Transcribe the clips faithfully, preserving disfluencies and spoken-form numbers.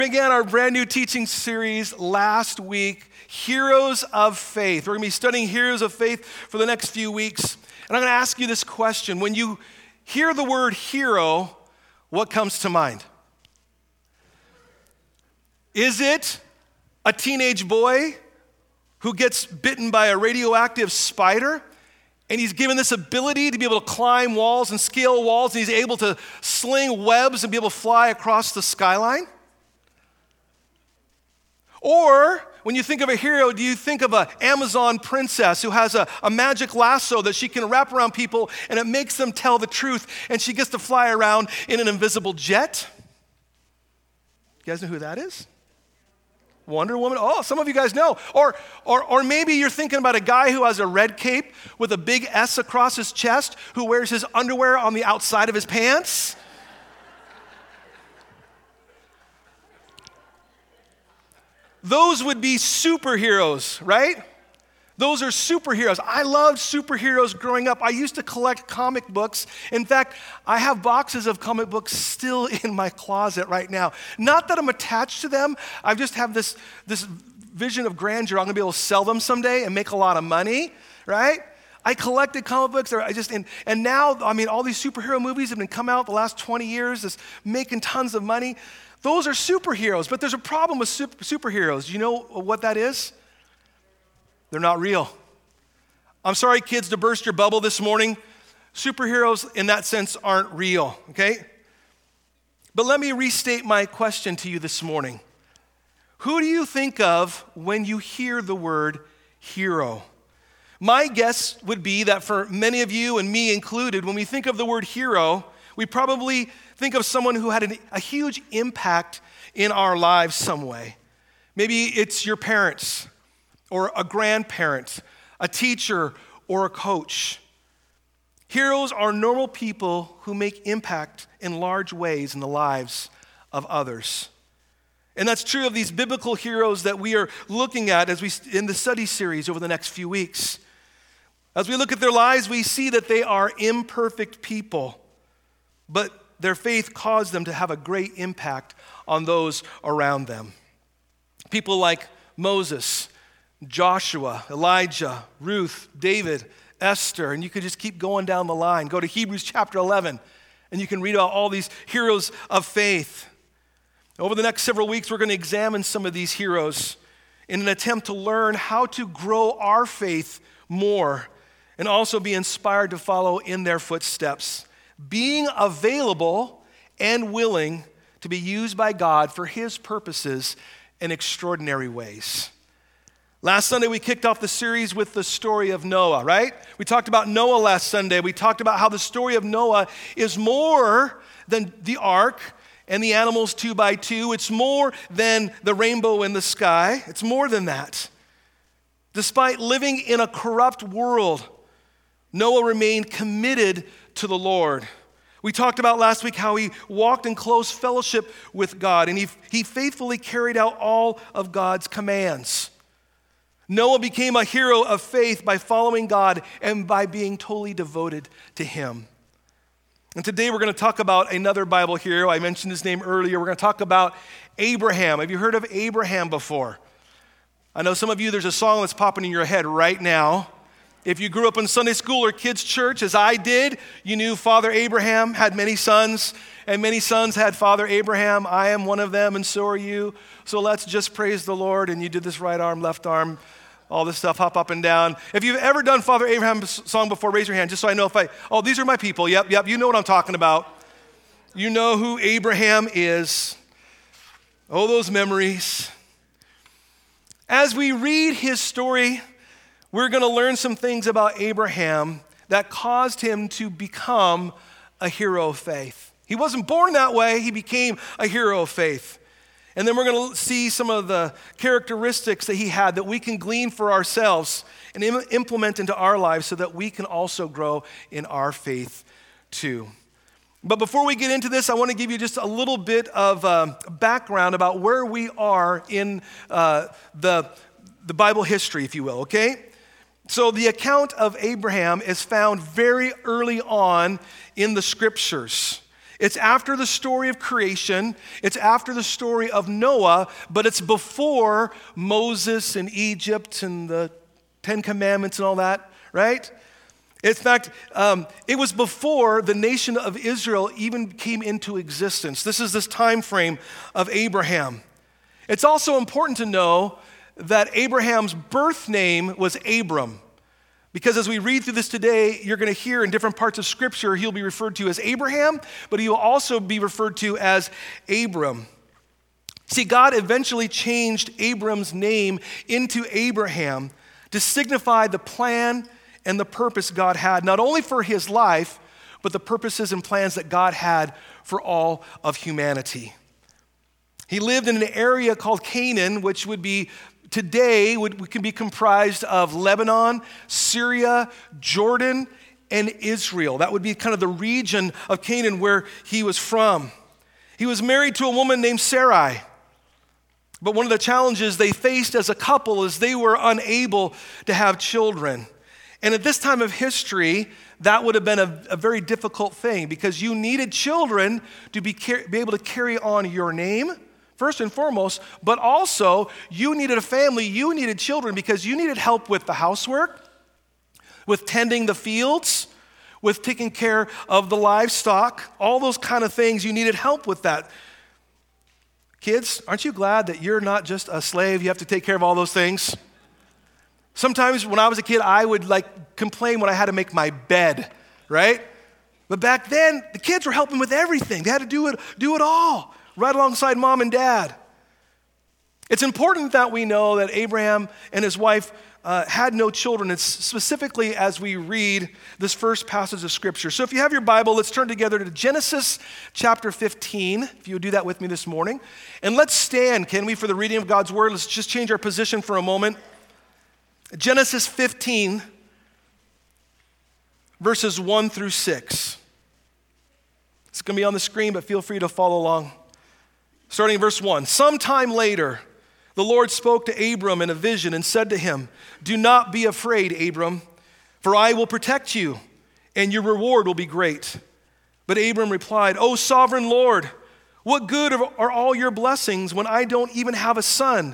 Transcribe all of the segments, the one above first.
Began our brand new teaching series last week, Heroes of Faith. We're going to be studying Heroes of Faith for the next few weeks. And I'm going to ask you this question. When you hear the word hero, what comes to mind? Is it a teenage boy who gets bitten by a radioactive spider, and he's given this ability to be able to climb walls and scale walls, and he's able to sling webs and be able to fly across the skyline? Or when you think of a hero, do you think of an Amazon princess who has a, a magic lasso that she can wrap around people and it makes them tell the truth, and she gets to fly around in an invisible jet? You guys know who that is? Wonder Woman? Oh, some of you guys know. Or, or, or maybe you're thinking about a guy who has a red cape with a big S across his chest who wears his underwear on the outside of his pants. Those would be superheroes, right? Those are superheroes. I loved superheroes growing up. I used to collect comic books. In fact, I have boxes of comic books still in my closet right now. Not that I'm attached to them. I just have this, this vision of grandeur. I'm going to be able to sell them someday and make a lot of money, right? I collected comic books. I just and, and now, I mean, all these superhero movies have been coming out the last twenty years, just making tons of money. Those are superheroes, but there's a problem with super, superheroes. You know what that is? They're not real. I'm sorry, kids, to burst your bubble this morning. Superheroes in that sense aren't real, okay? But let me restate my question to you this morning. Who do you think of when you hear the word hero? My guess would be that for many of you, and me included, when we think of the word hero, we probably think of someone who had an, a huge impact in our lives some way. Maybe it's your parents, or a grandparent, a teacher, or a coach. Heroes are normal people who make impact in large ways in the lives of others. And that's true of these biblical heroes that we are looking at as we in the study series over the next few weeks. As we look at their lives, we see that they are imperfect people, but their faith caused them to have a great impact on those around them. People like Moses, Joshua, Elijah, Ruth, David, Esther, and you could just keep going down the line. Go to Hebrews chapter eleven, and you can read about all these heroes of faith. Over the next several weeks, we're going to examine some of these heroes in an attempt to learn how to grow our faith more and also be inspired to follow in their footsteps, being available and willing to be used by God for His purposes in extraordinary ways. Last Sunday, we kicked off the series with the story of Noah, right? We talked about Noah last Sunday. We talked about how the story of Noah is more than the ark and the animals two by two. It's more than the rainbow in the sky. It's more than that. Despite living in a corrupt world, Noah remained committed to the Lord. We talked about last week how he walked in close fellowship with God, and he, he faithfully carried out all of God's commands. Noah became a hero of faith by following God and by being totally devoted to Him. And today we're going to talk about another Bible hero. I mentioned his name earlier. We're going to talk about Abraham. Have you heard of Abraham before? I know some of you, there's a song that's popping in your head right now. If you grew up in Sunday school or kids' church, as I did, you knew Father Abraham had many sons, and many sons had Father Abraham. I am one of them, and so are you. So let's just praise the Lord. And you did this right arm, left arm, all this stuff, hop up and down. If you've ever done Father Abraham's song before, raise your hand, just so I know if I, oh, these are my people. Yep, yep, you know what I'm talking about. You know who Abraham is. Oh, those memories. As we read his story, we're going to learn some things about Abraham that caused him to become a hero of faith. He wasn't born that way. He became a hero of faith. And then we're going to see some of the characteristics that he had that we can glean for ourselves and im- implement into our lives so that we can also grow in our faith too. But before we get into this, I want to give you just a little bit of um, background about where we are in uh, the, the Bible history, if you will, okay? So the account of Abraham is found very early on in the scriptures. It's after the story of creation. It's after the story of Noah, but it's before Moses and Egypt and the Ten Commandments and all that, right? In fact, um, it was before the nation of Israel even came into existence. This is this time frame of Abraham. It's also important to know that Abraham's birth name was Abram. Because as we read through this today, you're going to hear in different parts of Scripture, he'll be referred to as Abraham, but he will also be referred to as Abram. See, God eventually changed Abram's name into Abraham to signify the plan and the purpose God had, not only for his life, but the purposes and plans that God had for all of humanity. He lived in an area called Canaan, which would be today would, can be comprised of Lebanon, Syria, Jordan, and Israel. That would be kind of the region of Canaan where he was from. He was married to a woman named Sarai. But one of the challenges they faced as a couple is they were unable to have children. And at this time of history, that would have been a, a very difficult thing because you needed children to be, be able to carry on your name, first and foremost, but also you needed a family, you needed children because you needed help with the housework, with tending the fields, with taking care of the livestock, all those kind of things. You needed help with that. Kids, aren't you glad that you're not just a slave? You have to take care of all those things. Sometimes when I was a kid, I would like complain when I had to make my bed, right? But back then, the kids were helping with everything. They had to do it, do it all. Right alongside mom and dad. It's important that we know that Abraham and his wife uh, had no children. It's specifically as we read this first passage of Scripture. So if you have your Bible, let's turn together to Genesis chapter fifteen, if you would do that with me this morning. And let's stand, can we, for the reading of God's Word. Let's just change our position for a moment. Genesis fifteen, verses one through six. It's going to be on the screen, but feel free to follow along. Starting in verse one, sometime later, the Lord spoke to Abram in a vision and said to him, "Do not be afraid, Abram, for I will protect you, and your reward will be great." But Abram replied, "O sovereign Lord, what good are all your blessings when I don't even have a son?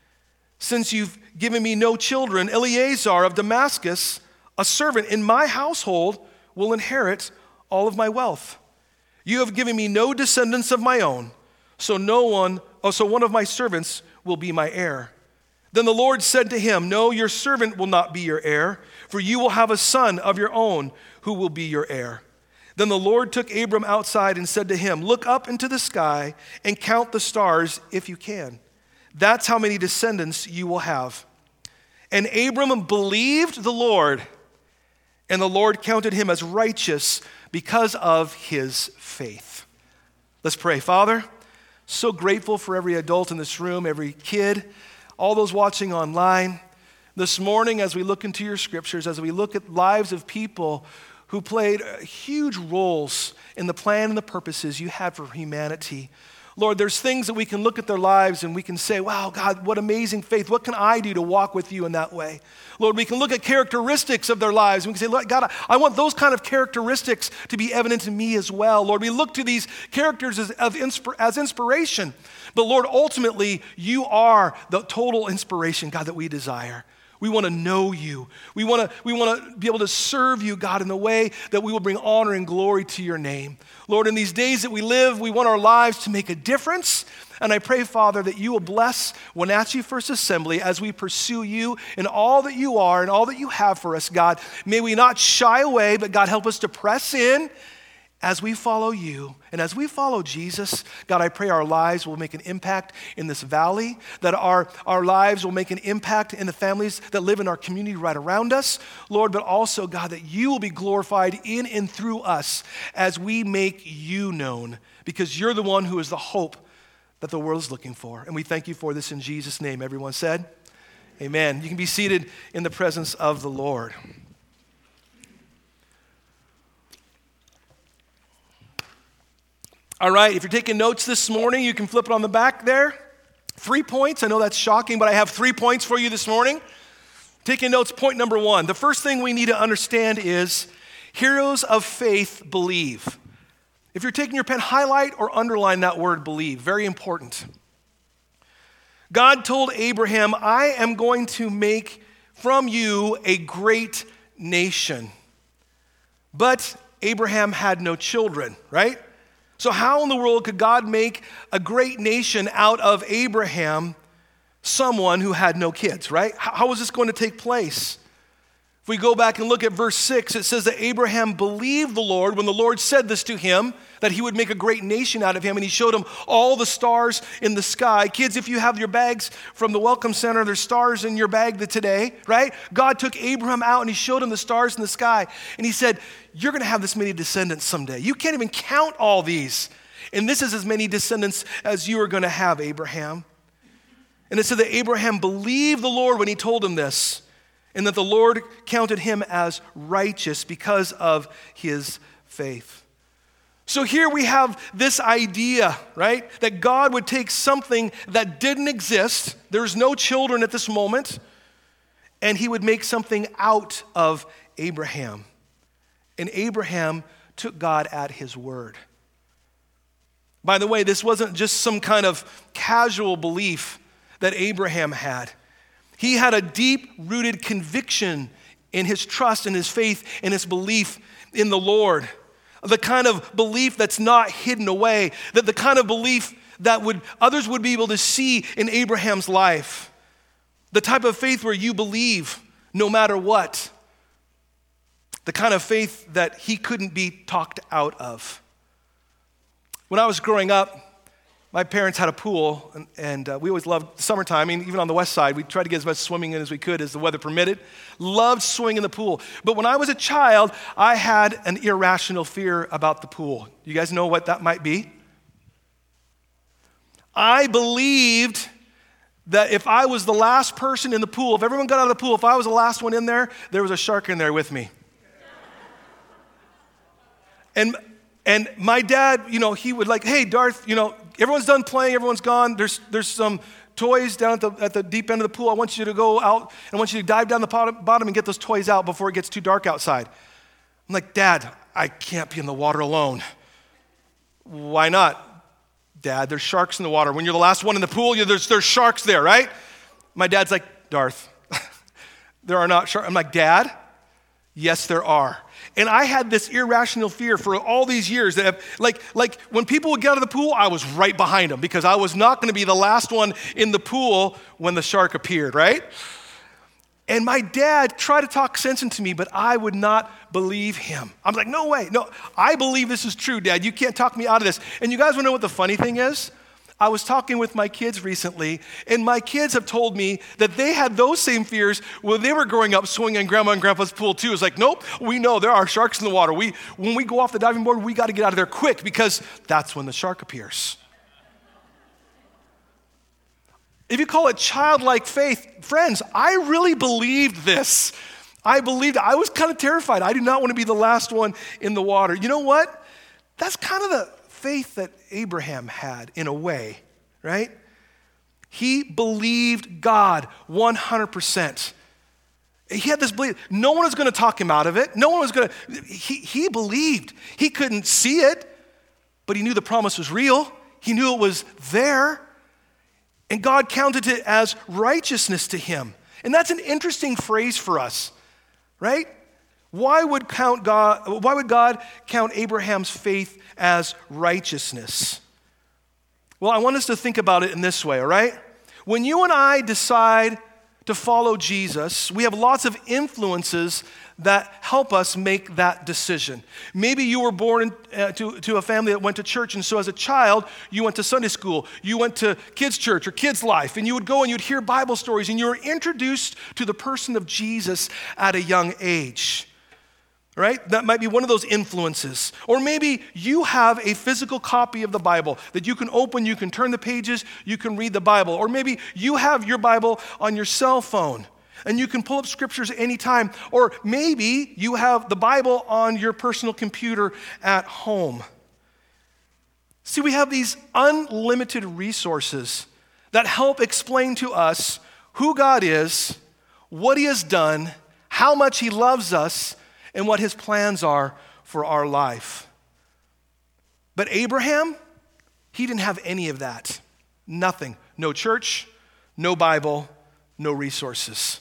Since you've given me no children, Eleazar of Damascus, a servant in my household, will inherit all of my wealth. You have given me no descendants of my own, so no one, oh, so one of my servants will be my heir." Then the Lord said to him, "No, your servant will not be your heir, for you will have a son of your own who will be your heir." Then the Lord took Abram outside and said to him, "Look up into the sky and count the stars if you can. That's how many descendants you will have." And Abram believed the Lord, and the Lord counted him as righteous because of his faith. Let's pray. Father, so grateful for every adult in this room, every kid, all those watching online. This morning, as we look into your scriptures, as we look at lives of people who played huge roles in the plan and the purposes you had for humanity, Lord, there's things that we can look at their lives and we can say, wow, God, what amazing faith. What can I do to walk with you in that way? Lord, we can look at characteristics of their lives and we can say, Lord, God, I want those kind of characteristics to be evident in me as well. Lord, we look to these characters as, of insp- as inspiration. But Lord, ultimately, you are the total inspiration, God, that we desire. We want to know you. We want to, we want to be able to serve you, God, in the way that we will bring honor and glory to your name. Lord, in these days that we live, we want our lives to make a difference. And I pray, Father, that you will bless Wenatchee First Assembly as we pursue you in all that you are and all that you have for us, God. May we not shy away, but God, help us to press in as we follow you. And as we follow Jesus, God, I pray our lives will make an impact in this valley, that our, our lives will make an impact in the families that live in our community right around us, Lord, but also, God, that you will be glorified in and through us as we make you known, because you're the one who is the hope that the world is looking for. And we thank you for this in Jesus' name. Everyone said, amen. You can be seated in the presence of the Lord. All right, if you're taking notes this morning, you can flip it on the back there. Three points. I know that's shocking, but I have three points for you this morning. Taking notes, point number one. The first thing we need to understand is heroes of faith believe. If you're taking your pen, highlight or underline that word believe. Very important. God told Abraham, I am going to make from you a great nation. But Abraham had no children, right? So how in the world could God make a great nation out of Abraham, someone who had no kids, right? How was this going to take place? If we go back and look at verse six, it says that Abraham believed the Lord when the Lord said this to him, that he would make a great nation out of him, and he showed him all the stars in the sky. Kids, if you have your bags from the Welcome Center, there's stars in your bag today, right? God took Abraham out and he showed him the stars in the sky, and he said, you're going to have this many descendants someday. You can't even count all these, and this is as many descendants as you are going to have, Abraham. And it said that Abraham believed the Lord when he told him this, and that the Lord counted him as righteous because of his faith. So here we have this idea, right? That God would take something that didn't exist, there's no children at this moment, and he would make something out of Abraham. And Abraham took God at his word. By the way, this wasn't just some kind of casual belief that Abraham had. He had a deep-rooted conviction in his trust, in his faith, in his belief in the Lord. The kind of belief that's not hidden away, that the kind of belief that would others would be able to see in Abraham's life. The type of faith where you believe no matter what. The kind of faith that he couldn't be talked out of. When I was growing up, my parents had a pool, and, and uh, we always loved summertime. I mean, even on the west side, we tried to get as much swimming in as we could as the weather permitted. Loved swimming in the pool. But when I was a child, I had an irrational fear about the pool. You guys know what that might be? I believed that if I was the last person in the pool, if everyone got out of the pool, if I was the last one in there, there was a shark in there with me. And And my dad, you know, he would like, hey, Darth, you know, everyone's done playing, everyone's gone. There's there's some toys down at the, at the deep end of the pool. I want you to go out, and I want you to dive down the bottom and get those toys out before it gets too dark outside. I'm like, Dad, I can't be in the water alone. Why not? Dad, there's sharks in the water. When you're the last one in the pool, you, there's, there's sharks there, right? My dad's like, Darth, there are not sharks. I'm like, Dad, yes, there are. And I had this irrational fear for all these years that, if, like, like when people would get out of the pool, I was right behind them because I was not going to be the last one in the pool when the shark appeared, right? And my dad tried to talk sense into me, but I would not believe him. I'm like, no way, no, I believe this is true, Dad. You can't talk me out of this. And you guys want to know what the funny thing is? I was talking with my kids recently, and my kids have told me that they had those same fears when they were growing up swimming in Grandma and Grandpa's pool too. It's like, nope, we know there are sharks in the water. We, when we go off the diving board, we got to get out of there quick because that's when the shark appears. If you call it childlike faith, friends, I really believed this. I believed, I was kind of terrified. I did not want to be the last one in the water. You know what? That's kind of the faith that Abraham had in a way, right? He believed God one hundred percent. He had this belief. No one was going to talk him out of it. No one was going to, he, he believed. He couldn't see it, but he knew the promise was real. He knew it was there. And God counted it as righteousness to him. And that's an interesting phrase for us, right? Why would count God, why would God count Abraham's faith as righteousness? Well, I want us to think about it in this way, all right? When you and I decide to follow Jesus, we have lots of influences that help us make that decision. Maybe you were born uh, to, to a family that went to church, and so as a child, you went to Sunday school, you went to kids' church or kids' life, and you would go and you'd hear Bible stories, and you were introduced to the person of Jesus at a young age. Right? That might be one of those influences. Or maybe you have a physical copy of the Bible that you can open, you can turn the pages, you can read the Bible. Or maybe you have your Bible on your cell phone and you can pull up scriptures anytime. Or maybe you have the Bible on your personal computer at home. See, we have these unlimited resources that help explain to us who God is, what He has done, how much He loves us, and what His plans are for our life. But Abraham, he didn't have any of that. Nothing. No church, no Bible, no resources.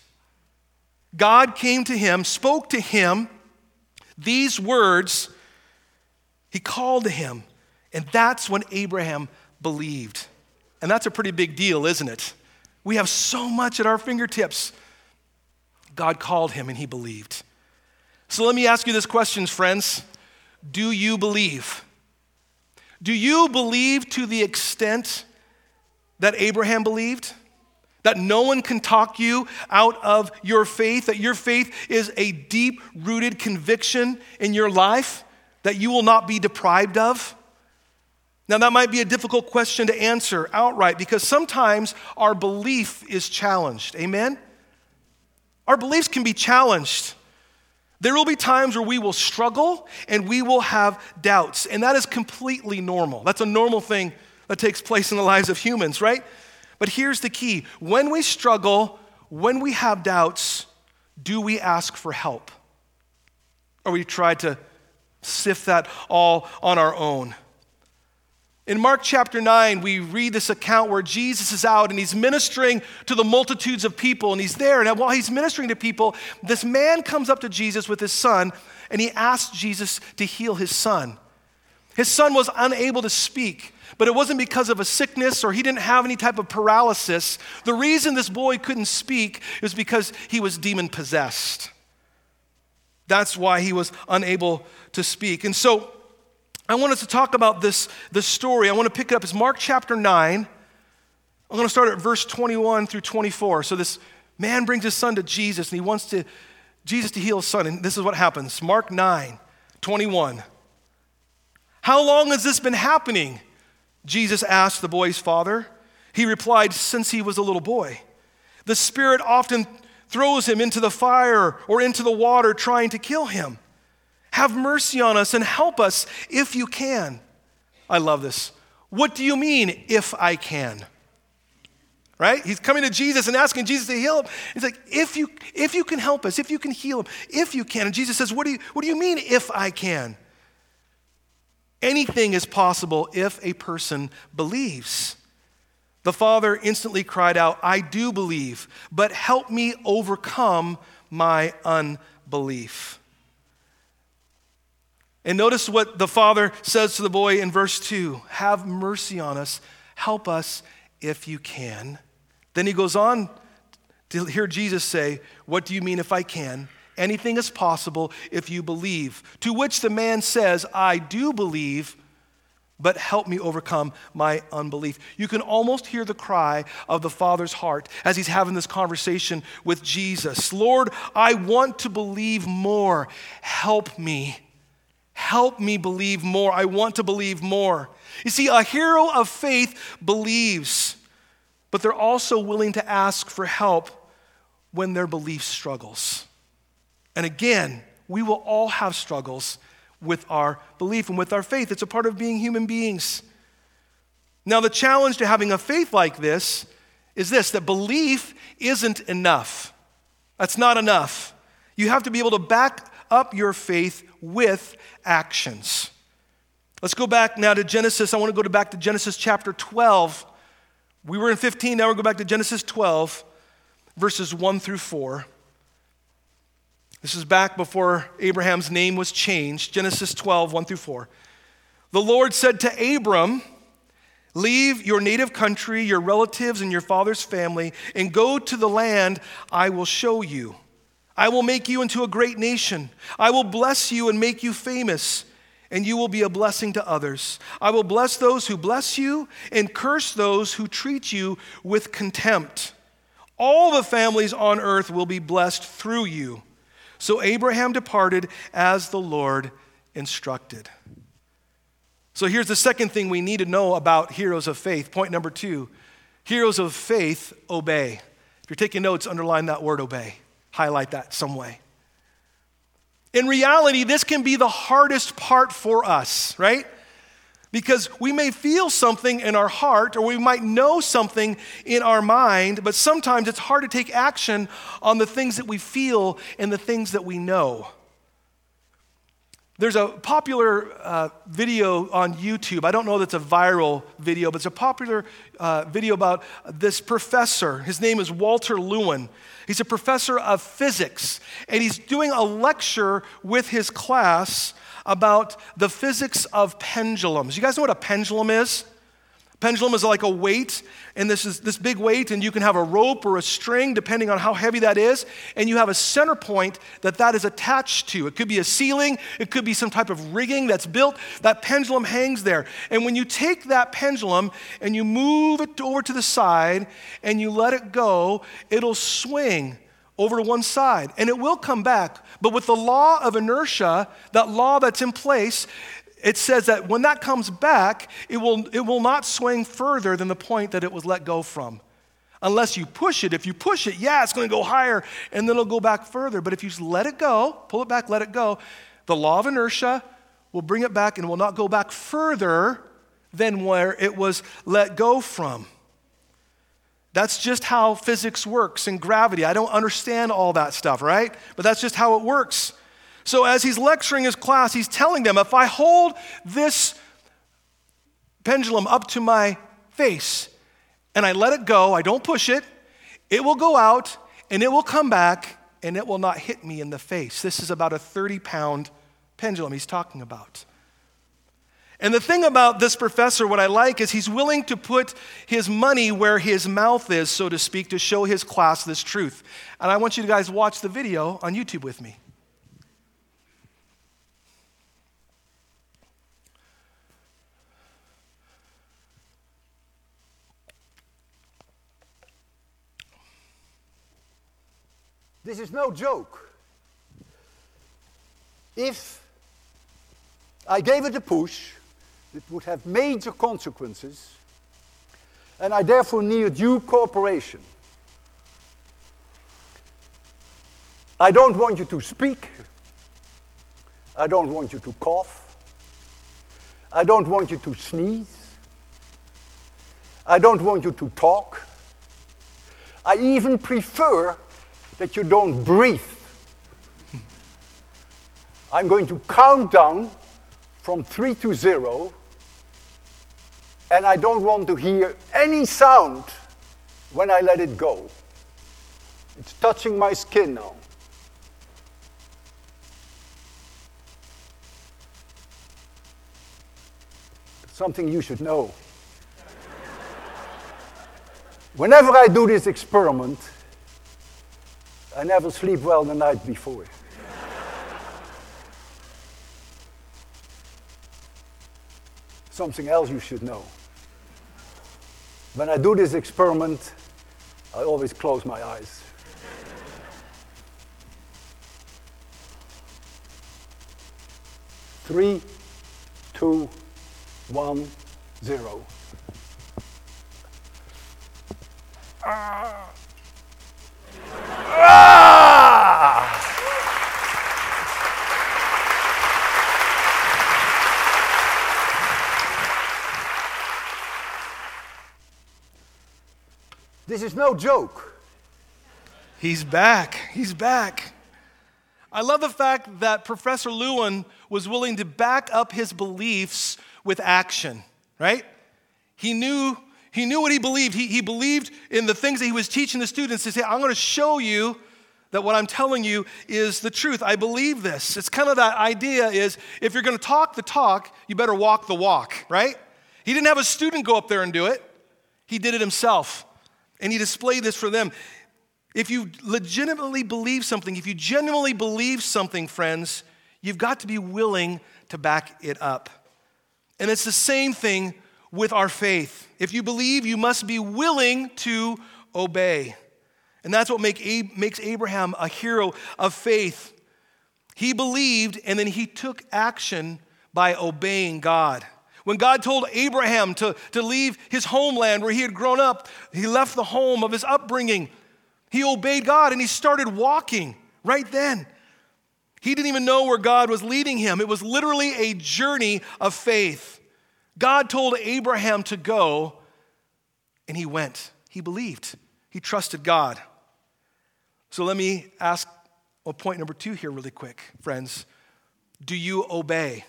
God came to him, spoke to him these words. He called to him, and that's when Abraham believed. And that's a pretty big deal, isn't it? We have so much at our fingertips. God called him and he believed. So let me ask you this question, friends. Do you believe? Do you believe to the extent that Abraham believed? That no one can talk you out of your faith, that your faith is a deep-rooted conviction in your life that you will not be deprived of? Now, that might be a difficult question to answer outright because sometimes our belief is challenged. Amen? Our beliefs can be challenged. There will be times where we will struggle and we will have doubts, and that is completely normal. That's a normal thing that takes place in the lives of humans, right? But here's the key. When we struggle, when we have doubts, do we ask for help? Or we try to sift that all on our own? In Mark chapter nine, we read this account where Jesus is out and he's ministering to the multitudes of people, and he's there. And while he's ministering to people, this man comes up to Jesus with his son, and he asks Jesus to heal his son. His son was unable to speak, but it wasn't because of a sickness or he didn't have any type of paralysis. The reason this boy couldn't speak is because he was demon-possessed. That's why he was unable to speak. And so I want us to talk about this, this story. I want to pick it up. It's Mark chapter nine. I'm going to start at verse twenty-one through twenty-four. So this man brings his son to Jesus, and he wants to, Jesus to heal his son. And this is what happens. Mark nine, twenty-one. How long has this been happening? Jesus asked the boy's father. He replied, since he was a little boy. The Spirit often throws him into the fire or into the water trying to kill him. Have mercy on us and help us if you can. I love this. What do you mean, if I can? Right? He's coming to Jesus and asking Jesus to heal him. He's like, if you if you can help us, if you can heal him, if you can. And Jesus says, what do you, what do you mean, if I can? Anything is possible if a person believes. The father instantly cried out, I do believe, but help me overcome my unbelief. And notice what the father says to the boy in verse two. Have mercy on us. Help us if you can. Then he goes on to hear Jesus say, what do you mean if I can? Anything is possible if you believe. To which the man says, I do believe, but help me overcome my unbelief. You can almost hear the cry of the father's heart as he's having this conversation with Jesus. Lord, I want to believe more. Help me. Help me believe more. I want to believe more. You see, a hero of faith believes, but they're also willing to ask for help when their belief struggles. And again, we will all have struggles with our belief and with our faith. It's a part of being human beings. Now, the challenge to having a faith like this is this, that belief isn't enough. That's not enough. You have to be able to back up your faith with actions. Let's go back now to Genesis. I want to go to back to Genesis chapter twelve. We were in fifteen, now we're going back to Genesis twelve, verses one through four. This is back before Abraham's name was changed. Genesis twelve, one through four. The Lord said to Abram, leave your native country, your relatives, and your father's family, and go to the land I will show you. I will make you into a great nation. I will bless you and make you famous, and you will be a blessing to others. I will bless those who bless you and curse those who treat you with contempt. All the families on earth will be blessed through you. So Abraham departed as the Lord instructed. So here's the second thing we need to know about heroes of faith. Point number two, heroes of faith obey. If you're taking notes, underline that word obey. Highlight that some way. In reality, this can be the hardest part for us, right? Because we may feel something in our heart, or we might know something in our mind, but sometimes it's hard to take action on the things that we feel and the things that we know. There's a popular uh, video on YouTube. I don't know that it's a viral video, but it's a popular uh, video about this professor. His name is Walter Lewin. He's a professor of physics, and he's doing a lecture with his class about the physics of pendulums. You guys know what a pendulum is? Pendulum is like a weight, and this is this big weight, and you can have a rope or a string depending on how heavy that is, and you have a center point that that is attached to. It could be a ceiling, it could be some type of rigging that's built. That pendulum hangs there, and when you take that pendulum and you move it over to the side and you let it go, it'll swing over to one side, and it will come back. But with the law of inertia, that law that's in place, it says that when that comes back, it will, it will not swing further than the point that it was let go from. Unless you push it. If you push it, yeah, it's going to go higher, and then it'll go back further. But if you just let it go, pull it back, let it go, the law of inertia will bring it back and will not go back further than where it was let go from. That's just how physics works and gravity. I don't understand all that stuff, right? But that's just how it works. So as he's lecturing his class, he's telling them, if I hold this pendulum up to my face and I let it go, I don't push it, it will go out and it will come back and it will not hit me in the face. This is about a thirty-pound pendulum he's talking about. And the thing about this professor, what I like, is he's willing to put his money where his mouth is, so to speak, to show his class this truth. And I want you guys to watch the video on YouTube with me. This is no joke. If I gave it a push, it would have major consequences, and I therefore need due cooperation. I don't want you to speak. I don't want you to cough. I don't want you to sneeze. I don't want you to talk. I even prefer that you don't breathe. I'm going to count down from three to zero, and I don't want to hear any sound when I let it go. It's touching my skin now. Something you should know. Whenever I do this experiment, I never sleep well the night before. Something else you should know. When I do this experiment, I always close my eyes. Three, two, one, zero. Ah! Ah! This is no joke. He's back. He's back. I love the fact that Professor Lewin was willing to back up his beliefs with action, right? He knew He knew what he believed. He, he believed in the things that he was teaching the students to say, I'm going to show you that what I'm telling you is the truth. I believe this. It's kind of that idea is if you're going to talk the talk, you better walk the walk, right? He didn't have a student go up there and do it. He did it himself. And he displayed this for them. If you legitimately believe something, if you genuinely believe something, friends, you've got to be willing to back it up. And it's the same thing with our faith. If you believe, you must be willing to obey. And that's what make, makes Abraham a hero of faith. He believed, and then he took action by obeying God. When God told Abraham to, to leave his homeland where he had grown up, he left the home of his upbringing. He obeyed God, and he started walking right then. He didn't even know where God was leading him. It was literally a journey of faith. God told Abraham to go, and he went. He believed. He trusted God. So let me ask well, point number two here really quick, friends. do you obey?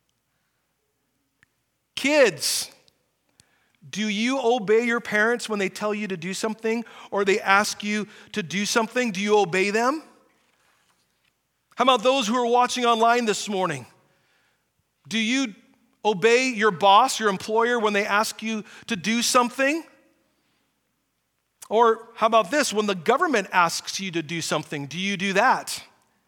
Kids, do you obey your parents when they tell you to do something or they ask you to do something? Do you obey them? How about those who are watching online this morning? Do you obey your boss, your employer, when they ask you to do something? Or how about this? When the government asks you to do something, do you do that?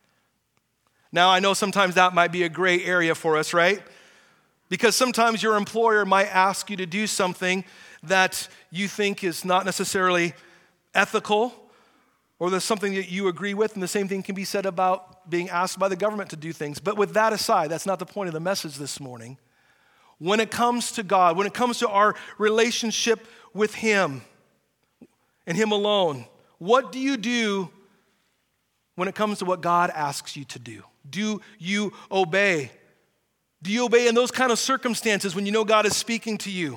Now, I know sometimes that might be a gray area for us, right? Because sometimes your employer might ask you to do something that you think is not necessarily ethical, or there's something that you agree with, and the same thing can be said about being asked by the government to do things. But with that aside, that's not the point of the message this morning. When it comes to God, when it comes to our relationship with Him and Him alone, what do you do when it comes to what God asks you to do? Do you obey? Do you obey in those kind of circumstances when you know God is speaking to you?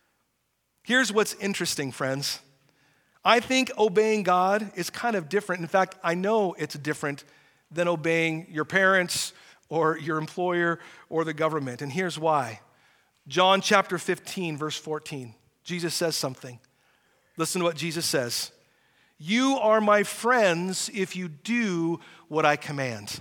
Here's what's interesting, friends. I think obeying God is kind of different. In fact, I know it's different than obeying your parents or your employer or the government. And here's why. John chapter fifteen, verse fourteen. Jesus says something. Listen to what Jesus says. You are my friends if you do what I command.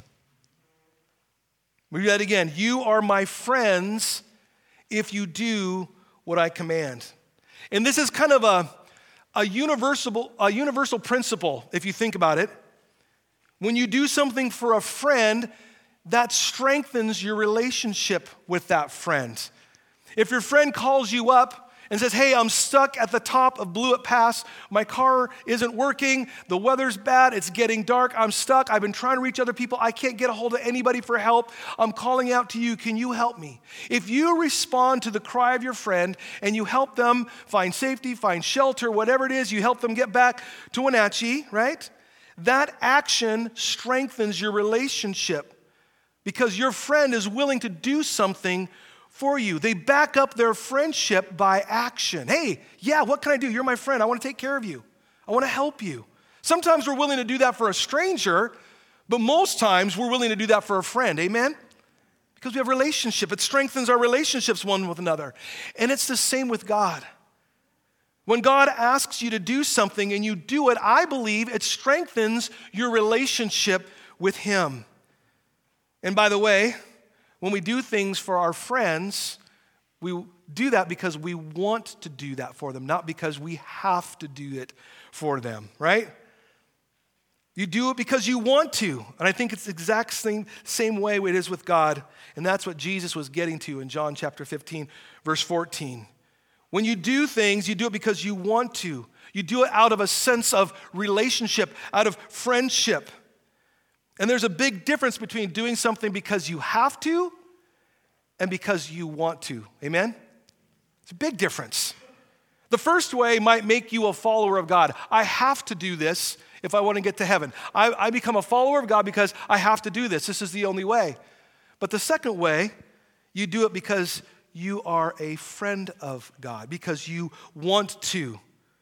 Read that again. You are my friends if you do what I command. And this is kind of a, a, universal, a universal principle, if you think about it. When you do something for a friend, that strengthens your relationship with that friend. If your friend calls you up and says, hey, I'm stuck at the top of Blewett Pass. My car isn't working. The weather's bad. It's getting dark. I'm stuck. I've been trying to reach other people. I can't get a hold of anybody for help. I'm calling out to you. Can you help me? If you respond to the cry of your friend and you help them find safety, find shelter, whatever it is, you help them get back to Wenatchee, right? That action strengthens your relationship because your friend is willing to do something for you. They back up their friendship by action. Hey, yeah, what can I do? You're my friend. I want to take care of you. I want to help you. Sometimes we're willing to do that for a stranger, but most times we're willing to do that for a friend. Amen? Because we have a relationship. It strengthens our relationships one with another. And it's the same with God. When God asks you to do something and you do it, I believe it strengthens your relationship with Him. And by the way, when we do things for our friends, we do that because we want to do that for them, not because we have to do it for them, right? You do it because you want to. And I think it's the exact same, same way it is with God. And that's what Jesus was getting to in John chapter fifteen, verse fourteen. When you do things, you do it because you want to. You do it out of a sense of relationship, out of friendship. And there's a big difference between doing something because you have to and because you want to. Amen? It's a big difference. The first way might make you a follower of God. I have to do this if I want to get to heaven. I, I become a follower of God because I have to do this. This is the only way. But the second way, you do it because you are a friend of God, because you want to.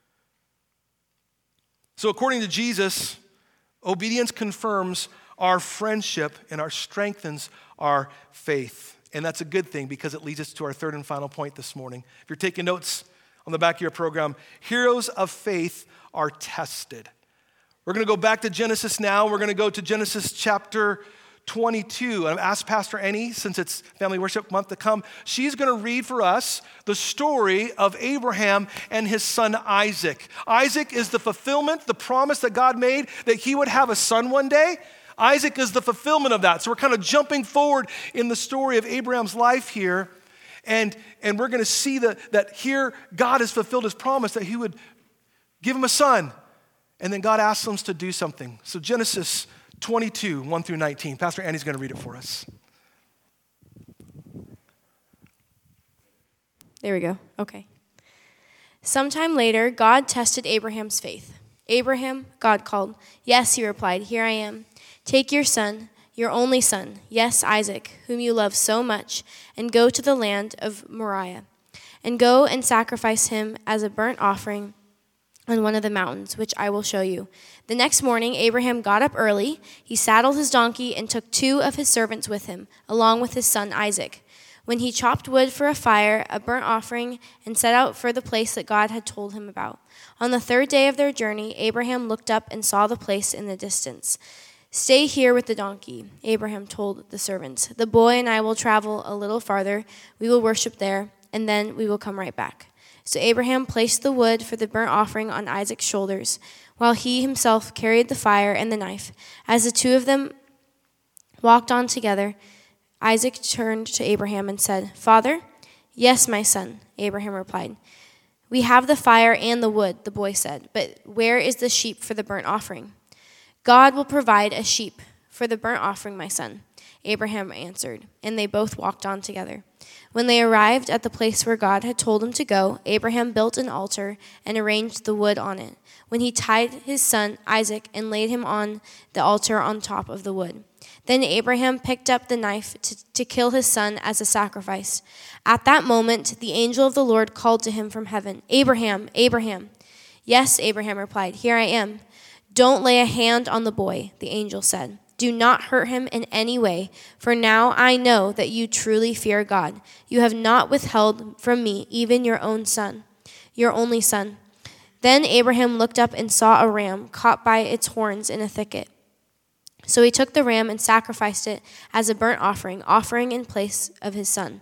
So according to Jesus, obedience confirms our friendship and our strengthens our faith. And that's a good thing because it leads us to our third and final point this morning. If you're taking notes on the back of your program, heroes of faith are tested. We're going to go back to Genesis now. We're going to go to Genesis chapter twenty-two. And I've asked Pastor Annie, since it's Family Worship Month to come, she's going to read for us the story of Abraham and his son Isaac. Isaac is the fulfillment, the promise that God made that he would have a son one day. Isaac is the fulfillment of that. So we're kind of jumping forward in the story of Abraham's life here. And, and we're going to see that, that here God has fulfilled his promise that he would give him a son. And then God asks them to do something. So Genesis twenty-two, one through nineteen. Pastor Annie's going to read it for us. There we go. Okay. Sometime later, God tested Abraham's faith. Abraham, God called. Yes, he replied, here I am. Take your son, your only son, yes, Isaac, whom you love so much, and go to the land of Moriah, and go and sacrifice him as a burnt offering on one of the mountains, which I will show you." The next morning, Abraham got up early. He saddled his donkey and took two of his servants with him, along with his son Isaac. When he chopped wood for a fire, a burnt offering, and set out for the place that God had told him about. On the third day of their journey, Abraham looked up and saw the place in the distance. "Stay here with the donkey," Abraham told the servants. "The boy and I will travel a little farther. We will worship there, and then we will come right back." So Abraham placed the wood for the burnt offering on Isaac's shoulders, while he himself carried the fire and the knife. As the two of them walked on together, Isaac turned to Abraham and said, "Father?" "Yes, my son," Abraham replied. "We have the fire and the wood," the boy said, "but where is the sheep for the burnt offering?" "God will provide a sheep for the burnt offering, my son," Abraham answered, and they both walked on together. When they arrived at the place where God had told him to go, Abraham built an altar and arranged the wood on it. When he tied his son Isaac and laid him on the altar on top of the wood. Then Abraham picked up the knife to, to kill his son as a sacrifice. At that moment, the angel of the Lord called to him from heaven, "Abraham, Abraham." "Yes," Abraham replied, "here I am." "Don't lay a hand on the boy," the angel said. "Do not hurt him in any way, for now I know that you truly fear God. You have not withheld from me even your own son, your only son." Then Abraham looked up and saw a ram caught by its horns in a thicket. So he took the ram and sacrificed it as a burnt offering, offering in place of his son.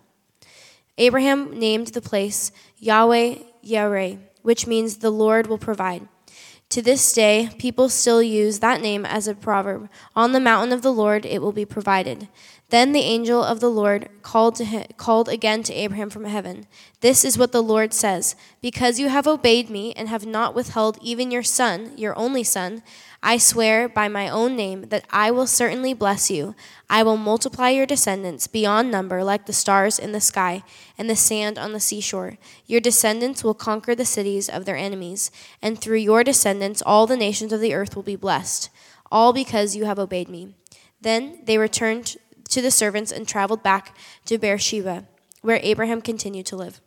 Abraham named the place Yahweh Yireh, which means the Lord will provide. To this day, people still use that name as a proverb. On the mountain of the Lord it will be provided. Then the angel of the Lord called to him, called again to Abraham from heaven. "This is what the Lord says. Because you have obeyed me and have not withheld even your son, your only son, I swear by my own name that I will certainly bless you. I will multiply your descendants beyond number like the stars in the sky and the sand on the seashore. Your descendants will conquer the cities of their enemies, and through your descendants all the nations of the earth will be blessed, all because you have obeyed me." Then they returned to the servants and traveled back to Beersheba, where Abraham continued to live.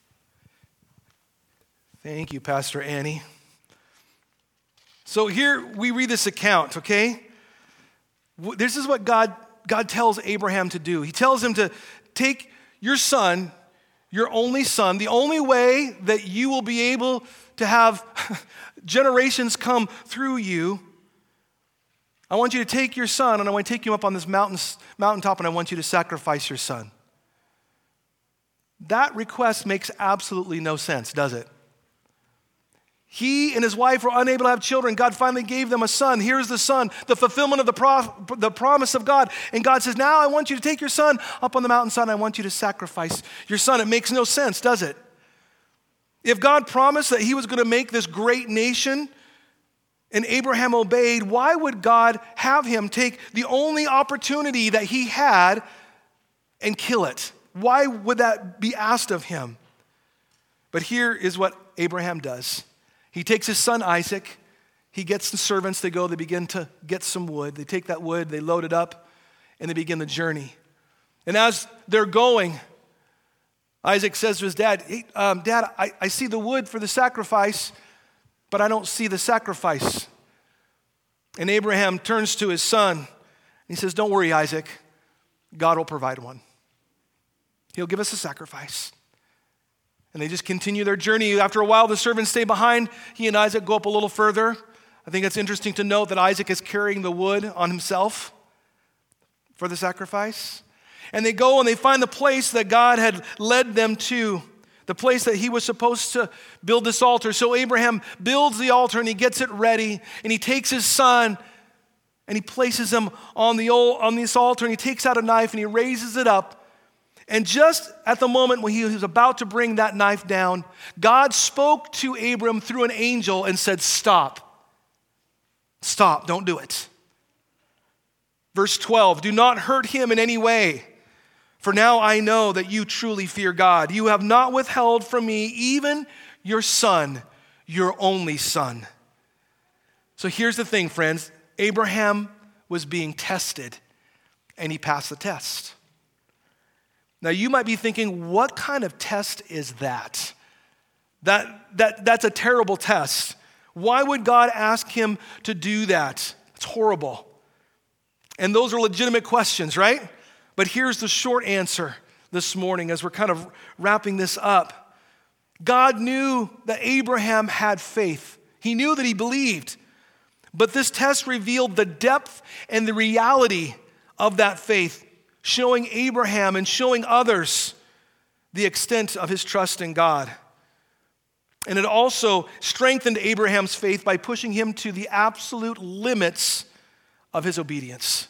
Thank you, Pastor Annie. So here we read this account, okay? This is what God, God tells Abraham to do. He tells him to take your son, your only son, the only way that you will be able to have generations come through you. I want you to take your son, and I want to take you up on this mountain, mountaintop, and I want you to sacrifice your son. That request makes absolutely no sense, does it? He and his wife were unable to have children. God finally gave them a son. Here's the son, the fulfillment of the, pro- the promise of God. And God says, now I want you to take your son up on the mountainside, and I want you to sacrifice your son. It makes no sense, does it? If God promised that he was going to make this great nation, and Abraham obeyed, why would God have him take the only opportunity that he had and kill it? Why would that be asked of him? But here is what Abraham does. He takes his son Isaac. He gets the servants. They go, they begin to get some wood. They take that wood, they load it up, and they begin the journey. And as they're going, Isaac says to his dad, hey, um, Dad, I, I see the wood for the sacrifice, but I don't see the sacrifice. And Abraham turns to his son, and he says, don't worry, Isaac. God will provide one. He'll give us a sacrifice. And they just continue their journey. After a while, the servants stay behind. He and Isaac go up a little further. I think it's interesting to note that Isaac is carrying the wood on himself for the sacrifice. And they go and they find the place that God had led them to, the place that he was supposed to build this altar. So Abraham builds the altar and he gets it ready. And he takes his son and he places him on, the old, on this altar. And he takes out a knife and he raises it up. And just at the moment when he was about to bring that knife down, God spoke to Abram through an angel and said, stop. Stop, don't do it. Verse twelve, do not hurt him in any way, for now I know that you truly fear God. You have not withheld from me even your son, your only son. So here's the thing, friends. Abraham was being tested, and he passed the test. Now, you might be thinking, what kind of test is that? That, that that's a terrible test. Why would God ask him to do that? It's horrible. And those are legitimate questions, right? But here's the short answer this morning as we're kind of wrapping this up. God knew that Abraham had faith. He knew that he believed. But this test revealed the depth and the reality of that faith, showing Abraham and showing others the extent of his trust in God. And it also strengthened Abraham's faith by pushing him to the absolute limits of his obedience.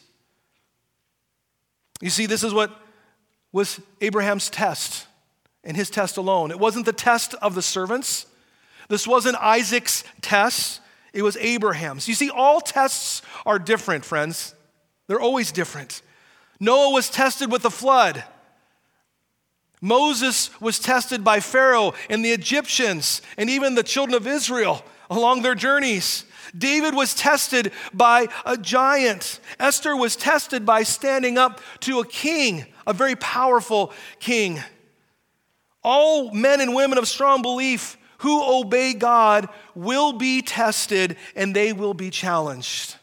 You see, this is what was Abraham's test, and his test alone. It wasn't the test of the servants. This wasn't Isaac's test. It was Abraham's. You see, all tests are different, friends. They're always different. Noah was tested with the flood. Moses was tested by Pharaoh and the Egyptians and even the children of Israel along their journeys. David was tested by a giant. Esther was tested by standing up to a king, a very powerful king. All men and women of strong belief who obey God will be tested and they will be challenged.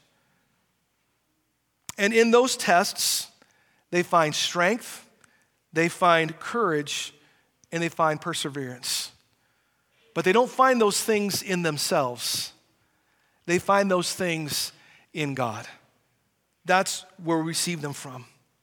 And in those tests, they find strength, they find courage, and they find perseverance. But they don't find those things in themselves. They find those things in God. That's where we receive them from.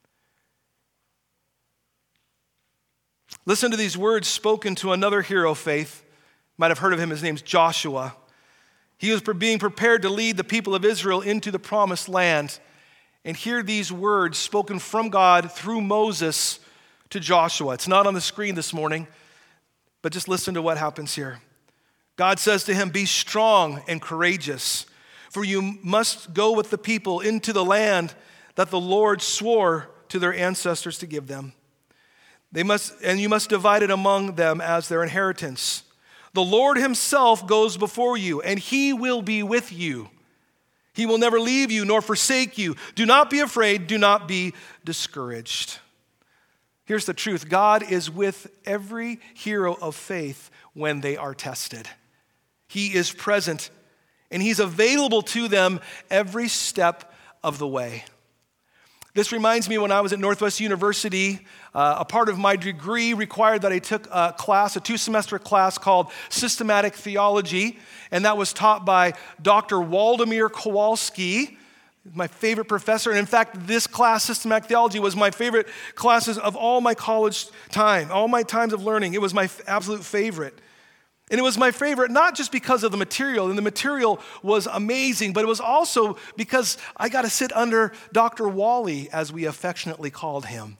Listen to these words spoken to another hero of faith. You might have heard of him. His name's Joshua. He was being prepared to lead the people of Israel into the promised land. And hear these words spoken from God through Moses to Joshua. It's not on the screen this morning, but just listen to what happens here. God says to him, "Be strong and courageous, for you must go with the people into the land that the Lord swore to their ancestors to give them. They must, and you must divide it among them as their inheritance. The Lord himself goes before you, and he will be with you. He will never leave you nor forsake you. Do not be afraid. Do not be discouraged." Here's the truth. God is with every hero of faith when they are tested. He is present, and he's available to them every step of the way. This reminds me when I was at Northwest University, uh, a part of my degree required that I took a class, a two-semester class called Systematic Theology, and that was taught by Doctor Waldemir Kowalski, my favorite professor. And in fact, this class, Systematic Theology, was my favorite classes of all my college time, all my times of learning. It was my absolute favorite. And it was my favorite not just because of the material, and the material was amazing, but it was also because I got to sit under Doctor Wally, as we affectionately called him.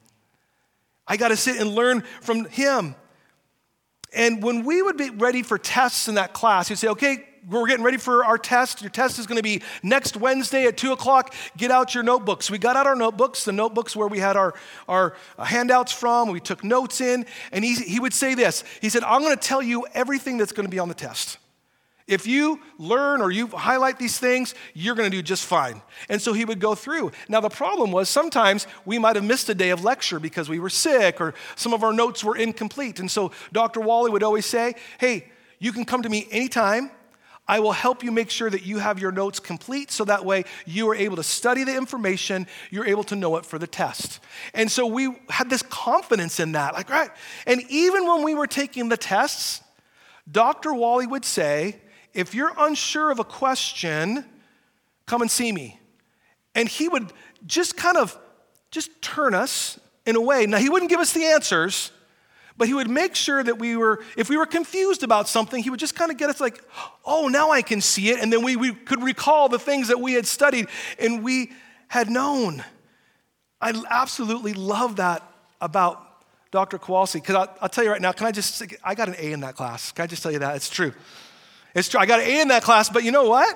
I got to sit and learn from him. And when we would be ready for tests in that class, he'd say, "Okay, we're getting ready for our test. Your test is going to be next Wednesday at two o'clock. Get out your notebooks." We got out our notebooks, the notebooks where we had our, our handouts from. We took notes in. And he, he would say this. He said, "I'm going to tell you everything that's going to be on the test. If you learn or you highlight these things, you're going to do just fine." And so he would go through. Now, the problem was sometimes we might have missed a day of lecture because we were sick or some of our notes were incomplete. And so Doctor Wally would always say, "Hey, you can come to me anytime. I will help you make sure that you have your notes complete so that way you are able to study the information, you're able to know it for the test." And so we had this confidence in that, like, right. And even when we were taking the tests, Doctor Wally would say, "If you're unsure of a question, come and see me." And he would just kind of just turn us in a way. Now, he wouldn't give us the answers, but he would make sure that we were, if we were confused about something, he would just kind of get us like, "Oh, now I can see it." And then we, we could recall the things that we had studied and we had known. I absolutely love that about Doctor Kowalski, because I'll, I'll tell you right now, can I just, I got an A in that class. Can I just tell you that? It's true. It's true. I got an A in that class, but you know what?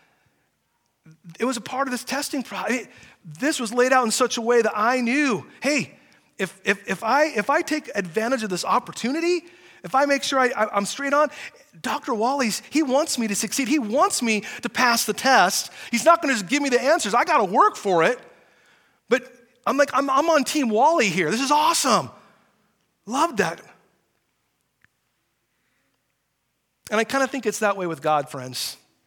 It was a part of this testing process. This was laid out in such a way that I knew, hey, If, if, if, I, if I take advantage of this opportunity, if I make sure I, I, I'm straight on, Doctor Wally's, he wants me to succeed. He wants me to pass the test. He's not going to just give me the answers. I got to work for it. But I'm like, I'm, I'm on Team Wally here. This is awesome. Love that. And I kind of think it's that way with God, friends.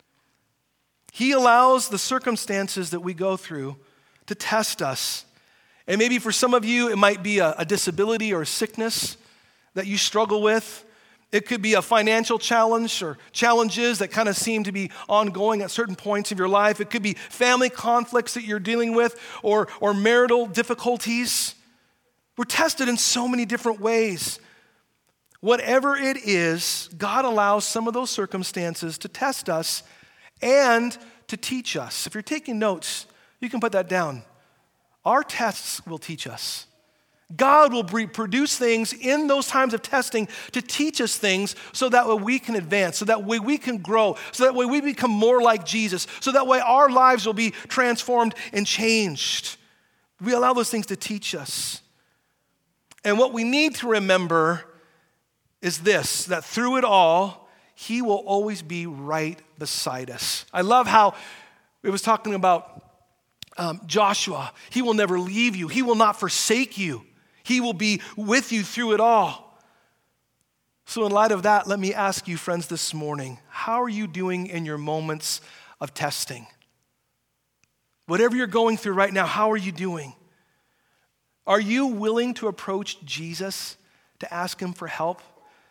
He allows the circumstances that we go through to test us. And maybe for some of you, it might be a, a disability or a sickness that you struggle with. It could be a financial challenge or challenges that kind of seem to be ongoing at certain points of your life. It could be family conflicts that you're dealing with or, or marital difficulties. We're tested in so many different ways. Whatever it is, God allows some of those circumstances to test us and to teach us. If you're taking notes, you can put that down. Our tests will teach us. God will produce things in those times of testing to teach us things so that way we can advance, so that way we can grow, so that way we become more like Jesus, so that way our lives will be transformed and changed. We allow those things to teach us. And what we need to remember is this, that through it all, he will always be right beside us. I love how it was talking about um, Joshua. He will never leave you. He will not forsake you. He will be with you through it all. So in light of that, let me ask you, friends, this morning, how are you doing in your moments of testing? Whatever you're going through right now, how are you doing? Are you willing to approach Jesus to ask him for help?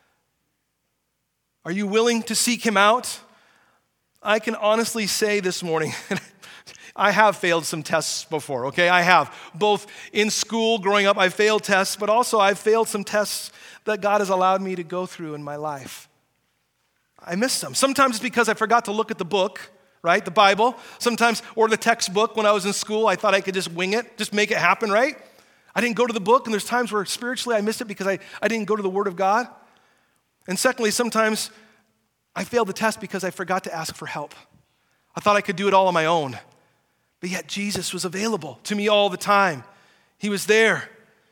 Are you willing to seek him out? I can honestly say this morning, I have failed some tests before, okay? I have. Both in school, growing up, I failed tests, but also I've failed some tests that God has allowed me to go through in my life. I missed them. Sometimes it's because I forgot to look at the book, right? The Bible. Sometimes, or the textbook when I was in school, I thought I could just wing it, just make it happen, right? I didn't go to the book, and there's times where spiritually I missed it because I, I didn't go to the Word of God. And secondly, sometimes I failed the test because I forgot to ask for help. I thought I could do it all on my own. But yet Jesus was available to me all the time. He was there.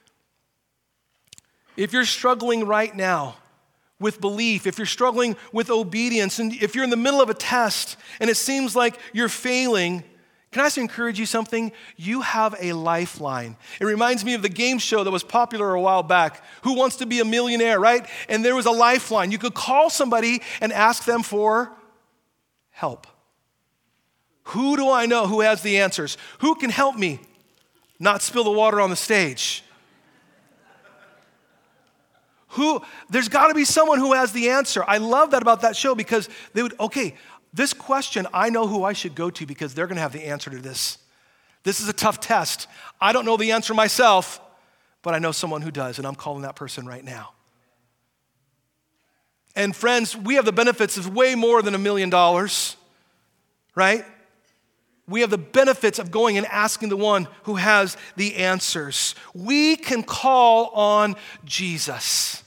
If you're struggling right now with belief, if you're struggling with obedience, and if you're in the middle of a test and it seems like you're failing, can I just encourage you something? You have a lifeline. It reminds me of the game show that was popular a while back, Who Wants to Be a Millionaire, right? And there was a lifeline. You could call somebody and ask them for help. Who do I know who has the answers? Who can help me not spill the water on the stage? Who? There's got to be someone who has the answer. I love that about that show because they would, okay, this question, I know who I should go to because they're going to have the answer to this. This is a tough test. I don't know the answer myself, but I know someone who does, and I'm calling that person right now. And friends, we have the benefits of way more than a million dollars, right? We have the benefits of going and asking the one who has the answers. We can call on Jesus,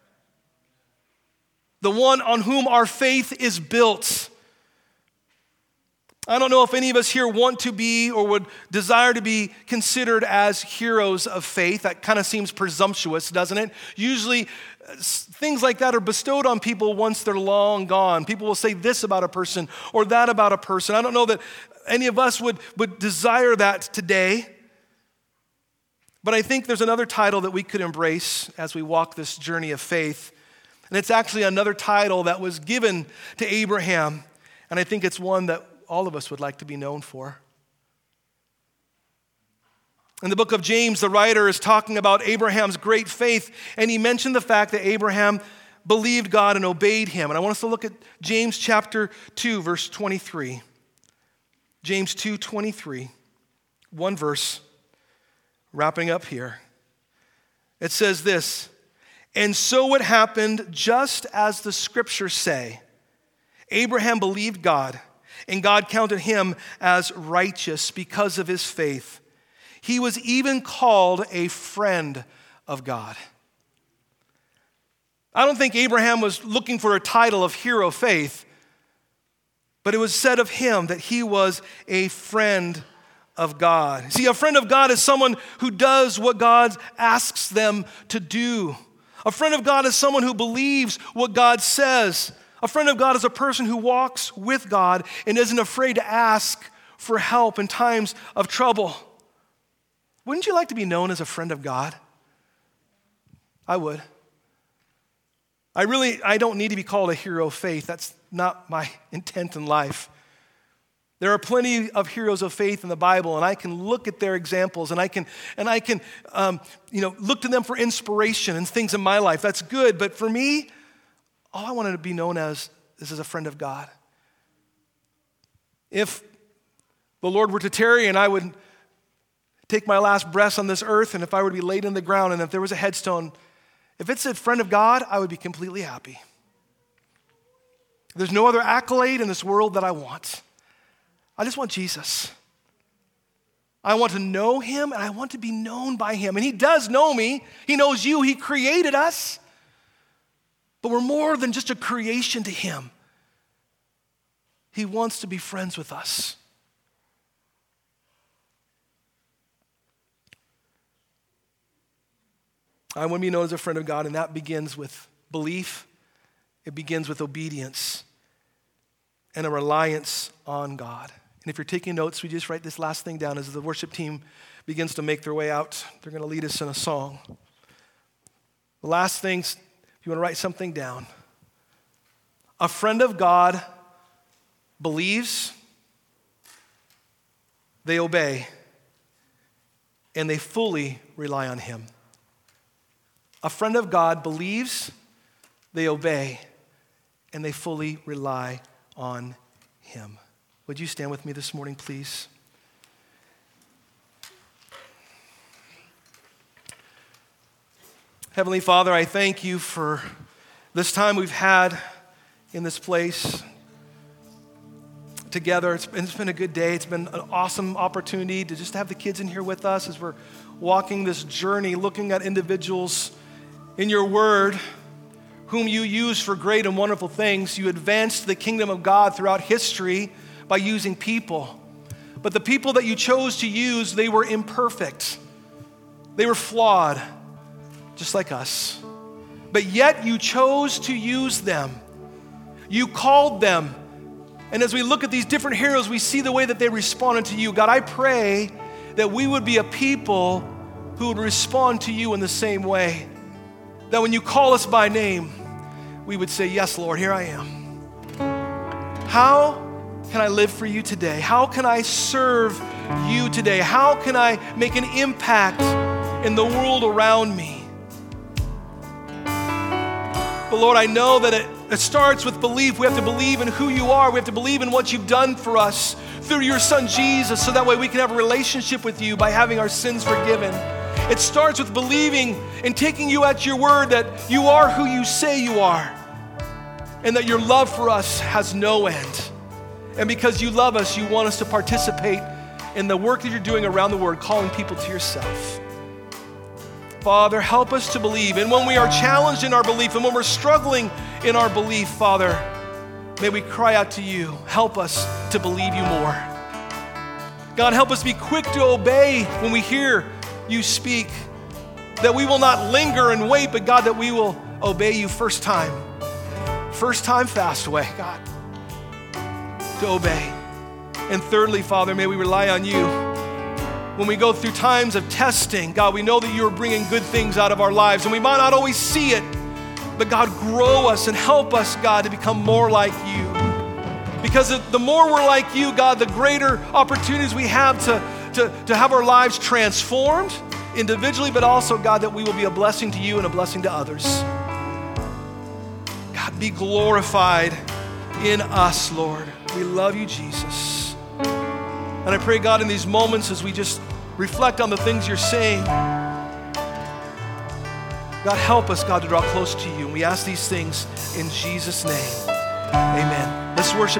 the one on whom our faith is built. I don't know if any of us here want to be or would desire to be considered as heroes of faith. That kind of seems presumptuous, doesn't it? Usually things like that are bestowed on people once they're long gone. People will say this about a person or that about a person. I don't know that any of us would, would desire that today. But I think there's another title that we could embrace as we walk this journey of faith. And it's actually another title that was given to Abraham. And I think it's one that all of us would like to be known for. In the book of James, the writer is talking about Abraham's great faith, and he mentioned the fact that Abraham believed God and obeyed him. And I want us to look at James chapter two, verse twenty-three. James two twenty-three, one verse, wrapping up here. It says this, "And so it happened just as the scriptures say. Abraham believed God, and God counted him as righteous because of his faith. He was even called a friend of God." I don't think Abraham was looking for a title of hero of faith, but it was said of him that he was a friend of God. See, a friend of God is someone who does what God asks them to do. A friend of God is someone who believes what God says. A friend of God is a person who walks with God and isn't afraid to ask for help in times of trouble. Wouldn't you like to be known as a friend of God? I would. I really, I don't need to be called a hero of faith. That's not my intent in life. There are plenty of heroes of faith in the Bible, and I can look at their examples, and I can, and I can, um, you know, look to them for inspiration and things in my life. That's good, but for me, all I wanted to be known as is as a friend of God. If the Lord were to tarry, and I would take my last breaths on this earth, and if I were to be laid in the ground, and if there was a headstone, if it said friend of God, I would be completely happy. There's no other accolade in this world that I want. I just want Jesus. I want to know him, and I want to be known by him. And he does know me. He knows you. He created us. But we're more than just a creation to him. He wants to be friends with us. I want to be known as a friend of God, and that begins with belief. It begins with obedience and a reliance on God. And if you're taking notes, we just write this last thing down as the worship team begins to make their way out. They're going to lead us in a song. The last things, if you want to write something down. A friend of God believes, they obey, and they fully rely on him. A friend of God believes, they obey, and they fully rely on him. Would you stand with me this morning, please? Heavenly Father, I thank you for this time we've had in this place together. It's been, it's been a good day. It's been an awesome opportunity to just have the kids in here with us as we're walking this journey, looking at individuals in your word whom you use for great and wonderful things. You advanced the kingdom of God throughout history by using people. But the people that you chose to use, they were imperfect. They were flawed, just like us. But yet you chose to use them. You called them. And as we look at these different heroes, we see the way that they responded to you. God, I pray that we would be a people who would respond to you in the same way. That when you call us by name, we would say, yes, Lord, here I am. How can I live for you today? How can I serve you today? How can I make an impact in the world around me? But Lord, I know that it, it starts with belief. We have to believe in who you are. We have to believe in what you've done for us through your son Jesus, so that way we can have a relationship with you by having our sins forgiven. It starts with believing and taking you at your word that you are who you say you are, and that your love for us has no end. And because you love us, you want us to participate in the work that you're doing around the world, calling people to yourself. Father, help us to believe. And when we are challenged in our belief, and when we're struggling in our belief, Father, may we cry out to you. Help us to believe you more. God, help us be quick to obey when we hear you speak, that we will not linger and wait, but God, that we will obey you first time. First time fast way, God, to obey. And thirdly, Father, may we rely on you. When we go through times of testing, God, we know that you are bringing good things out of our lives, and we might not always see it, but God, grow us and help us, God, to become more like you. Because the more we're like you, God, the greater opportunities we have to To, to have our lives transformed individually, but also, God, that we will be a blessing to you and a blessing to others. God, be glorified in us, Lord. We love you, Jesus. And I pray, God, in these moments as we just reflect on the things you're saying, God, help us, God, to draw close to you. And we ask these things in Jesus' name. Amen. Let's worship.